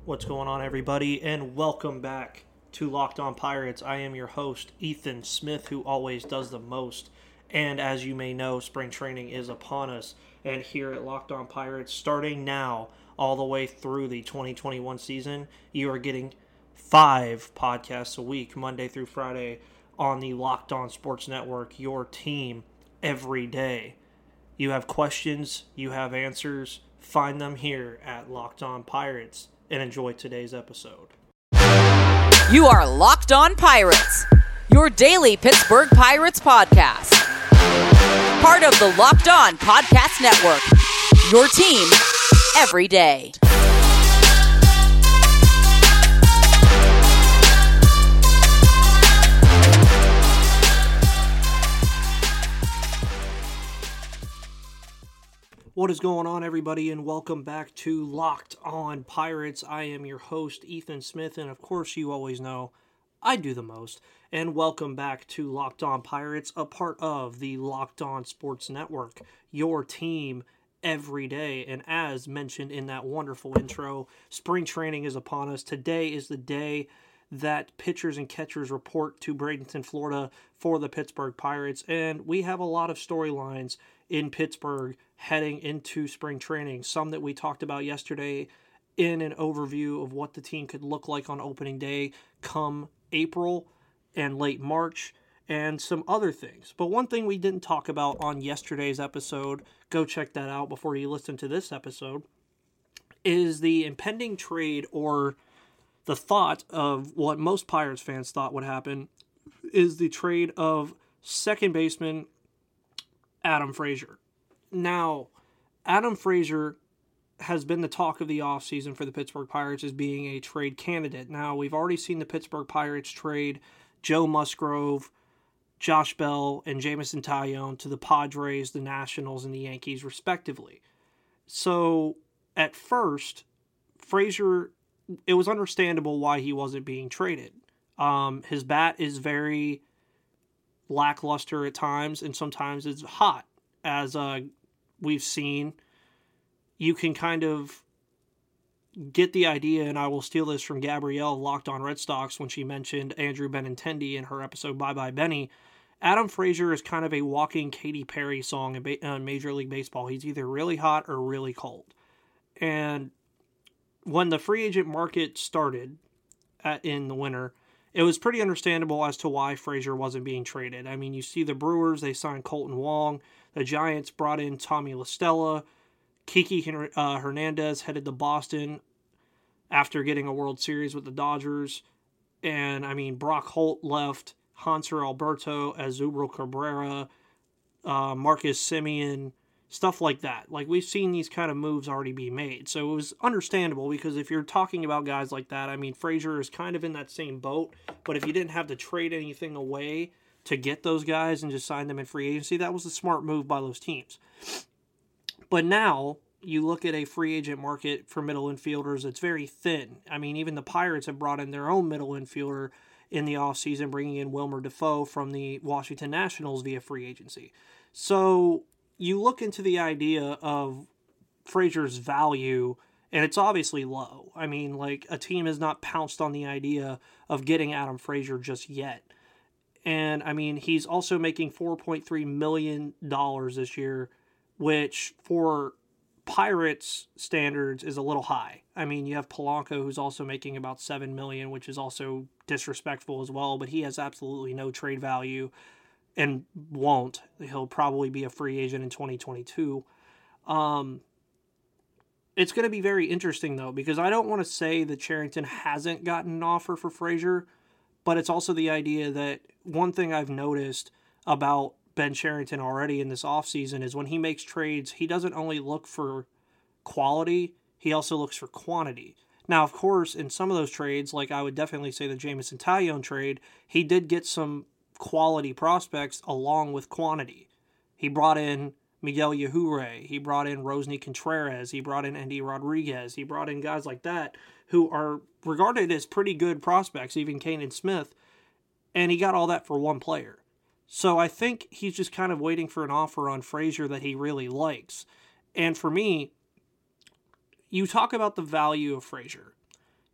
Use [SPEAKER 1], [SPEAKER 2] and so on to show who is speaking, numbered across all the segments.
[SPEAKER 1] What's going on, everybody, and welcome back to Locked On Pirates. I am your host, Ethan Smith, who always does the most. And as you may know, spring training is upon us. And here at Locked On Pirates, starting now all the way through the 2021 season, you are getting 5 podcasts a week, Monday through Friday, on the Locked On Sports Network, your team every day. You have questions, you have answers, find them here at Locked On Pirates, and enjoy today's episode.
[SPEAKER 2] You are Locked On Pirates, your daily Pittsburgh Pirates podcast. Part of the Locked On Podcast Network, your team every day.
[SPEAKER 1] What is going on, everybody, and welcome back to Locked On Pirates. I am your host, Ethan Smith, and of course, you always know I do the most. And welcome back to Locked On Pirates, a part of the Locked On Sports Network, your team every day. And as mentioned in that wonderful intro, spring training is upon us. Today is the day that pitchers and catchers report to Bradenton, Florida for the Pittsburgh Pirates. And we have a lot of storylines in Pittsburgh heading into spring training. Some that we talked about yesterday in an overview of what the team could look like on opening day come April and late March, and some other things. But one thing we didn't talk about on yesterday's episode, go check that out before you listen to this episode, is the impending trade, or the thought of what most Pirates fans thought would happen, is the trade of second baseman Adam Frazier. Now, Adam Frazier has been the talk of the offseason for the Pittsburgh Pirates as being a trade candidate. Now, we've already seen the Pittsburgh Pirates trade Joe Musgrove, Josh Bell, and Jameson Taillon to the Padres, the Nationals, and the Yankees, respectively. So, at first, Frazier, it was understandable why he wasn't being traded. His bat is very lackluster at times, and sometimes it's hot. As we've seen, you can kind of get the idea, and I will steal this from Gabrielle of Locked On Red Sox when she mentioned Andrew Benintendi in her episode Bye Bye Benny. Adam Frazier is kind of a walking Katy Perry song in Major League Baseball. He's either really hot or really cold. And when the free agent market started in the winter, it was pretty understandable as to why Frazier wasn't being traded. I mean, you see the Brewers, they signed Colton Wong. The Giants brought in Tommy La Stella. Kiki Hernandez headed to Boston after getting a World Series with the Dodgers. And, I mean, Brock Holt left. Hanser Alberto, Asdrubal Cabrera, Marcus Semien, stuff like that. Like, we've seen these kind of moves already be made. So it was understandable, because if you're talking about guys like that, I mean, Frazier is kind of in that same boat. But if you didn't have to trade anything away to get those guys and just sign them in free agency, that was a smart move by those teams. But now you look at a free agent market for middle infielders, it's very thin. I mean, even the Pirates have brought in their own middle infielder in the offseason, bringing in Wilmer Defoe from the Washington Nationals via free agency. So you look into the idea of Frazier's value, and it's obviously low. I mean, like, a team has not pounced on the idea of getting Adam Frazier just yet. And, I mean, he's also making $4.3 million this year, which for Pirates standards is a little high. I mean, you have Polanco, who's also making about $7 million, which is also disrespectful as well, but he has absolutely no trade value and won't. He'll probably be a free agent in 2022. It's going to be very interesting, though, because I don't want to say that Cherington hasn't gotten an offer for Frazier, but it's also the idea that one thing I've noticed about Ben Cherington already in this offseason is when he makes trades, he doesn't only look for quality, he also looks for quantity. Now, of course, in some of those trades, like I would definitely say the Jameson Taillon trade, he did get some quality prospects along with quantity. He brought in Miguel Yajure, he brought in Rosny Contreras, he brought in Endy Rodriguez, he brought in guys like that who are regarded as pretty good prospects, even Kanan Smith, and he got all that for one player. So I think he's just kind of waiting for an offer on Frazier that he really likes. And for me, you talk about the value of Frazier.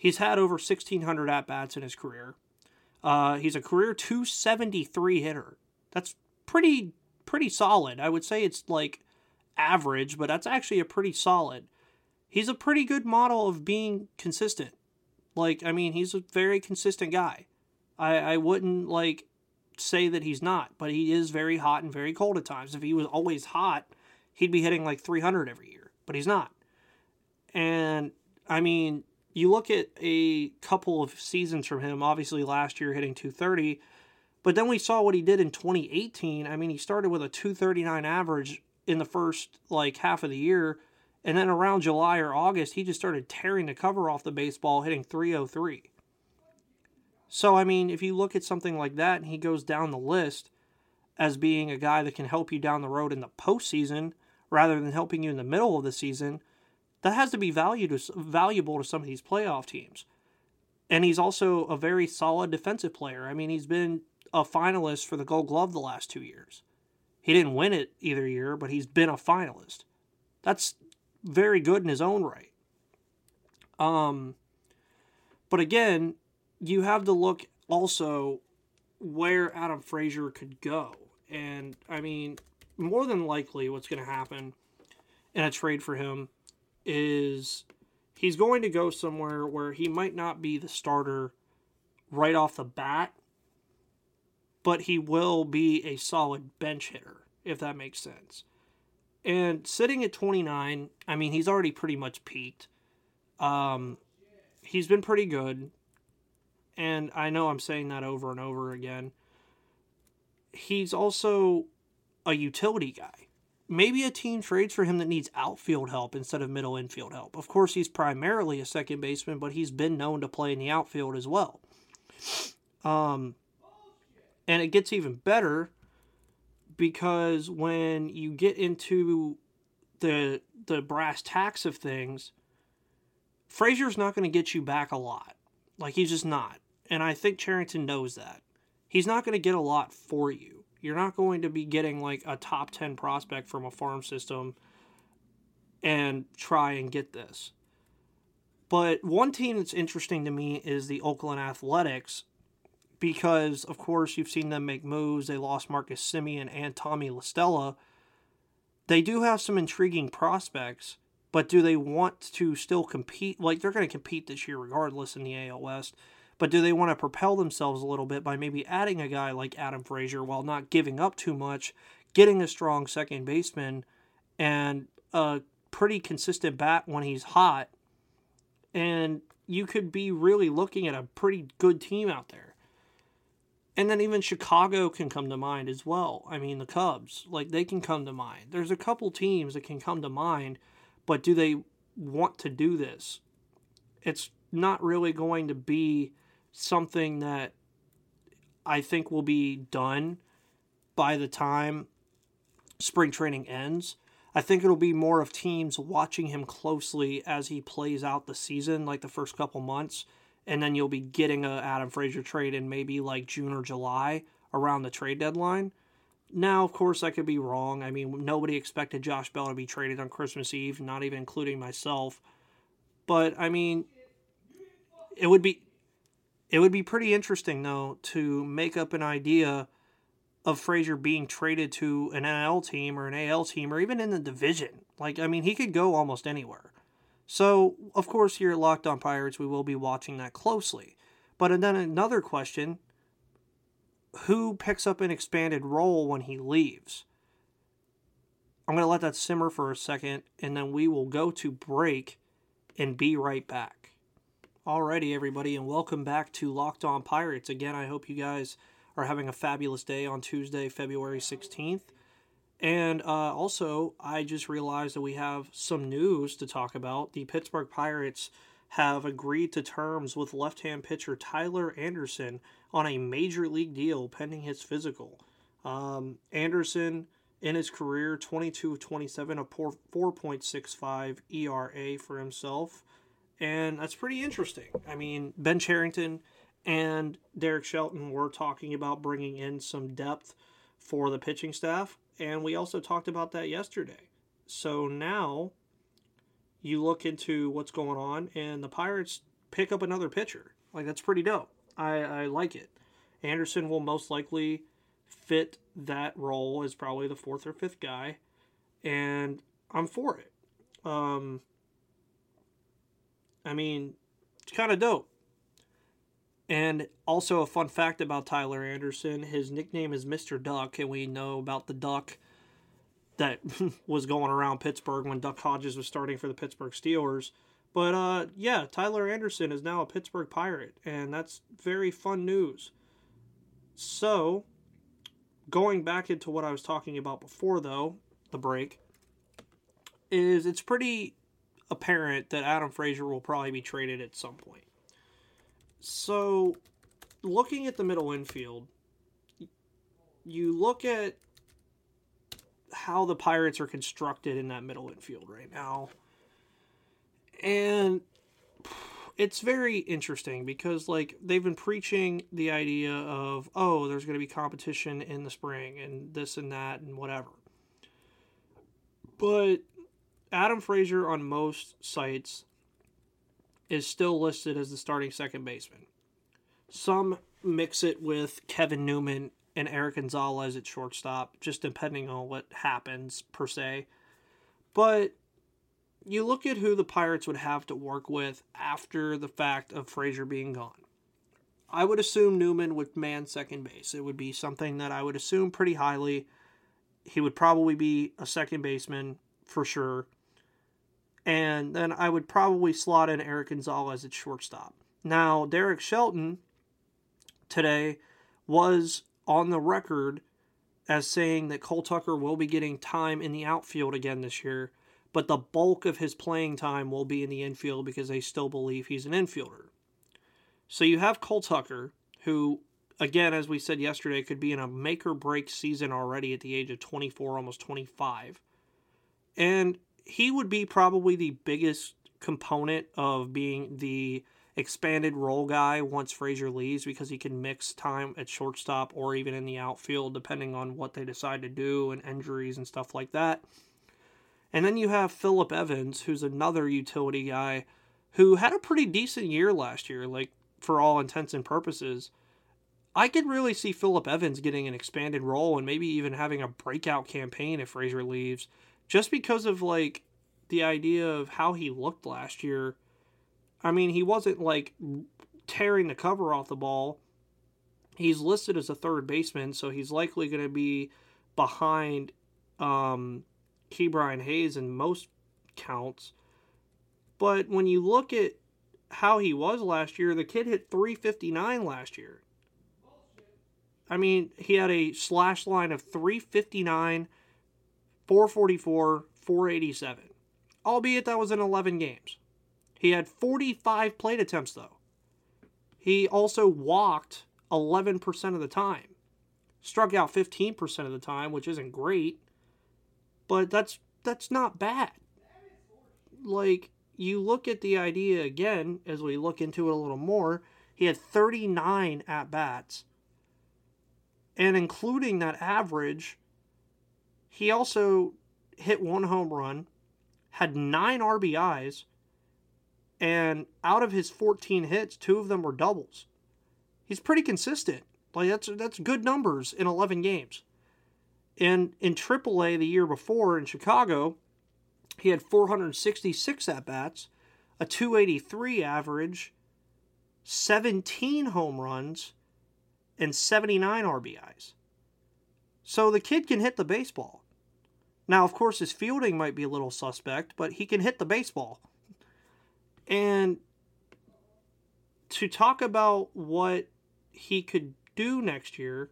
[SPEAKER 1] He's had over 1,600 at-bats in his career. He's a career 273 hitter. That's pretty solid. I would say it's like average, but that's actually a pretty solid. He's a pretty good model of being consistent. Like, I mean, he's a very consistent guy. I wouldn't, like, say that he's not, but he is very hot and very cold at times. If he was always hot, he'd be hitting like 300 every year, but he's not. And, I mean, you look at a couple of seasons from him, obviously last year hitting 230, but then we saw what he did in 2018. I mean, he started with a 239 average in the first, like, half of the year, and then around July or August, he just started tearing the cover off the baseball, hitting 303. So, I mean, if you look at something like that and he goes down the list as being a guy that can help you down the road in the postseason rather than helping you in the middle of the season, that has to be valuable to some of these playoff teams. And he's also a very solid defensive player. I mean, he's been a finalist for the Gold Glove the last 2 years. He didn't win it either year, but he's been a finalist. That's very good in his own right. But again, you have to look also where Adam Frazier could go. And, I mean, more than likely what's going to happen in a trade for him is he's going to go somewhere where he might not be the starter right off the bat, but he will be a solid bench hitter, if that makes sense. And sitting at 29, I mean, he's already pretty much peaked. He's been pretty good. And I know I'm saying that over and over again. He's also a utility guy. Maybe a team trades for him that needs outfield help instead of middle infield help. Of course, he's primarily a second baseman, but he's been known to play in the outfield as well. And it gets even better because when you get into the brass tacks of things, Frazier's not going to get you back a lot. Like, he's just not. And I think Cherington knows that. He's not going to get a lot for you. You're not going to be getting, like, a top 10 prospect from a farm system and try and get this. But one team that's interesting to me is the Oakland Athletics because, of course, you've seen them make moves. They lost Marcus Semien and Tommy La Stella. They do have some intriguing prospects, but do they want to still compete? Like, they're going to compete this year regardless in the AL West. But do they want to propel themselves a little bit by maybe adding a guy like Adam Frazier while not giving up too much, getting a strong second baseman, and a pretty consistent bat when he's hot? And you could be really looking at a pretty good team out there. And then even Chicago can come to mind as well. I mean, the Cubs, like, they can come to mind. There's a couple teams that can come to mind, but do they want to do this? It's not really going to be something that I think will be done by the time spring training ends. I think it'll be more of teams watching him closely as he plays out the season, like the first couple months, and then you'll be getting a Adam Frazier trade in maybe like June or July around the trade deadline. Now, of course, I could be wrong. I mean, nobody expected Josh Bell to be traded on Christmas Eve, not even including myself. But, I mean, it would be pretty interesting, though, to make up an idea of Frazier being traded to an NL team or an AL team or even in the division. Like, I mean, he could go almost anywhere. So, of course, here at Locked On Pirates, we will be watching that closely. But then another question, who picks up an expanded role when he leaves? I'm going to let that simmer for a second, and then we will go to break and be right back. Alrighty, everybody, and welcome back to Locked On Pirates. Again, I hope you guys are having a fabulous day on Tuesday, February 16th. And also, I just realized that we have some news to talk about. The Pittsburgh Pirates have agreed to terms with left-hand pitcher Tyler Anderson on a major league deal pending his physical. Anderson, in his career, 22-27, a 4.65 ERA for himself. And that's pretty interesting. I mean, Ben Cherington and Derek Shelton were talking about bringing in some depth for the pitching staff. And we also talked about that yesterday. So now you look into what's going on, and the Pirates pick up another pitcher. Like, that's pretty dope. I like it. Anderson will most likely fit that role as probably the 4th or 5th guy, and I'm for it. I mean, it's kind of dope. And also a fun fact about Tyler Anderson, his nickname is Mr. Duck, and we know about the duck that was going around Pittsburgh when Duck Hodges was starting for the Pittsburgh Steelers. But, yeah, Tyler Anderson is now a Pittsburgh Pirate, and that's very fun news. So, going back into what I was talking about before, though, the break, is it's pretty apparent that Adam Frazier will probably be traded at some point. So, looking at the middle infield, you look at how the Pirates are constructed in that middle infield right now, and it's very interesting because, like, they've been preaching the idea of, oh, there's going to be competition in the spring and this and that and whatever. But Adam Frazier on most sites is still listed as the starting second baseman. Some mix it with Kevin Newman and Eric Gonzalez at shortstop, just depending on what happens, per se. But you look at who the Pirates would have to work with after the fact of Frazier being gone. I would assume Newman would man second base. It would be something that I would assume pretty highly. He would probably be a second baseman for sure. And then I would probably slot in Eric Gonzalez at shortstop. Now, Derek Shelton today was on the record as saying that Cole Tucker will be getting time in the outfield again this year, but the bulk of his playing time will be in the infield because they still believe he's an infielder. So you have Cole Tucker, who, again, as we said yesterday, could be in a make-or-break season already at the age of 24, almost 25. And he would be probably the biggest component of being the expanded role guy once Frazier leaves, because he can mix time at shortstop or even in the outfield depending on what they decide to do and injuries and stuff like that. And then you have Phillip Evans, who's another utility guy who had a pretty decent year last year, like, for all intents and purposes. I could really see Phillip Evans getting an expanded role and maybe even having a breakout campaign if Frazier leaves, just because of, like, the idea of how he looked last year. I mean, he wasn't, like, tearing the cover off the ball. He's listed as a third baseman, so he's likely going to be behind Ke'Bryan Hayes in most counts. But when you look at how he was last year, the kid hit .359 last year. I mean, he had a slash line of .359, .444, .487. Albeit that was in 11 games. He had 45 plate attempts, though. He also walked 11% of the time. Struck out 15% of the time, which isn't great. But that's not bad. Like, you look at the idea again, as we look into it a little more, he had 39 at-bats. And including that average, he also hit 1 home run, had 9 RBIs, and out of his 14 hits, 2 of them were doubles. He's pretty consistent. Like, that's good numbers in 11 games. And in AAA the year before in Chicago, he had 466 at-bats, a .283 average, 17 home runs, and 79 RBIs. So the kid can hit the baseball. Now, of course, his fielding might be a little suspect, but he can hit the baseball. And to talk about what he could do next year,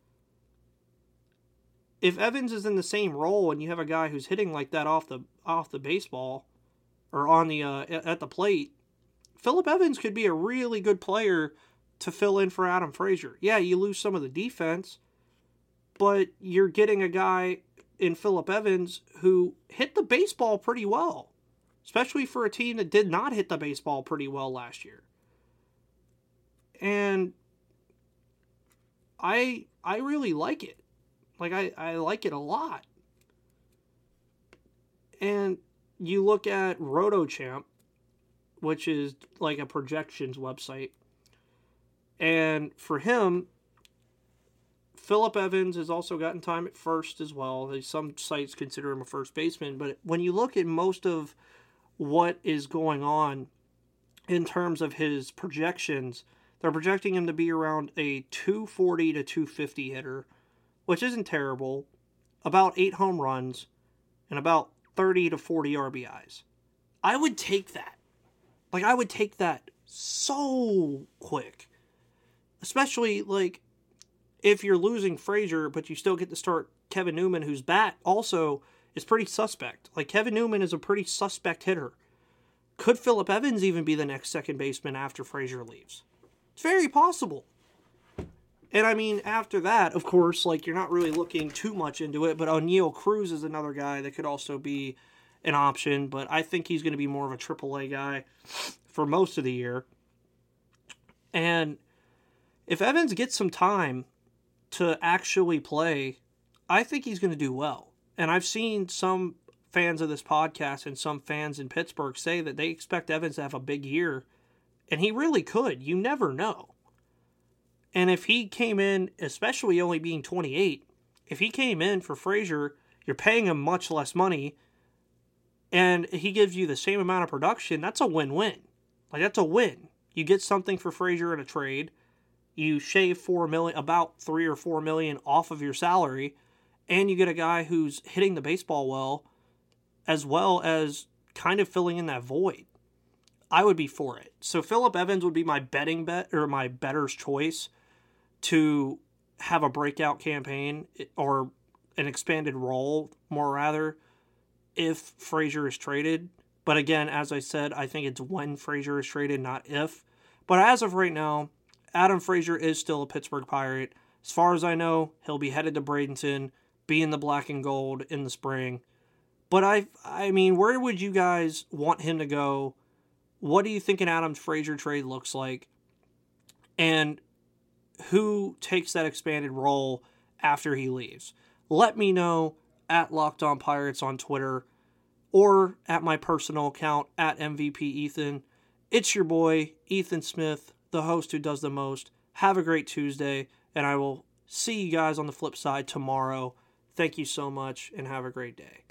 [SPEAKER 1] if Evans is in the same role and you have a guy who's hitting like that off the baseball or on the at the plate, Phillip Evans could be a really good player to fill in for Adam Frazier. Yeah, you lose some of the defense, but you're getting a guy in Phillip Evans who hit the baseball pretty well, especially for a team that did not hit the baseball pretty well last year. And I really like it. Like, I like it a lot. And you look at RotoChamp, which is like a projections website. And for him, Phillip Evans has also gotten time at first as well. Some sites consider him a first baseman, but when you look at most of what is going on in terms of his projections, they're projecting him to be around a 240 to 250 hitter, which isn't terrible, about 8 home runs, and about 30 to 40 RBIs. I would take that. Like, I would take that so quick. Especially, like, if you're losing Frazier, but you still get to start Kevin Newman, whose bat also is pretty suspect. Like, Kevin Newman is a pretty suspect hitter. Could Phillip Evans even be the next second baseman after Frazier leaves? It's very possible. And, I mean, after that, of course, like, you're not really looking too much into it, but O'Neal Cruz is another guy that could also be an option, but I think he's going to be more of a AAA guy for most of the year. And if Evans gets some time to actually play, I think he's going to do well. And I've seen some fans of this podcast and some fans in Pittsburgh say that they expect Evans to have a big year, and he really could. You never know. And if he came in, especially only being 28, if he came in for Frazier, you're paying him much less money, and he gives you the same amount of production, that's a win-win. Like, that's a win. You get something for Frazier in a trade, you shave $4 million, about $3 or $4 million off of your salary, and you get a guy who's hitting the baseball well as kind of filling in that void. I would be for it. So Phillip Evans would be my betting bet, or my bettor's choice to have a breakout campaign, or an expanded role, more rather, if Frazier is traded. But again, as I said, I think it's when Frazier is traded, not if. But as of right now, Adam Frazier is still a Pittsburgh Pirate. As far as I know, he'll be headed to Bradenton, be in the black and gold in the spring. But I mean, where would you guys want him to go? What do you think an Adam Frazier trade looks like? And who takes that expanded role after he leaves? Let me know at Locked On Pirates on Twitter, or at my personal account at MVP Ethan. It's your boy, Ethan Smith, the host who does the most. Have a great Tuesday, and I will see you guys on the flip side tomorrow. Thank you so much, and have a great day.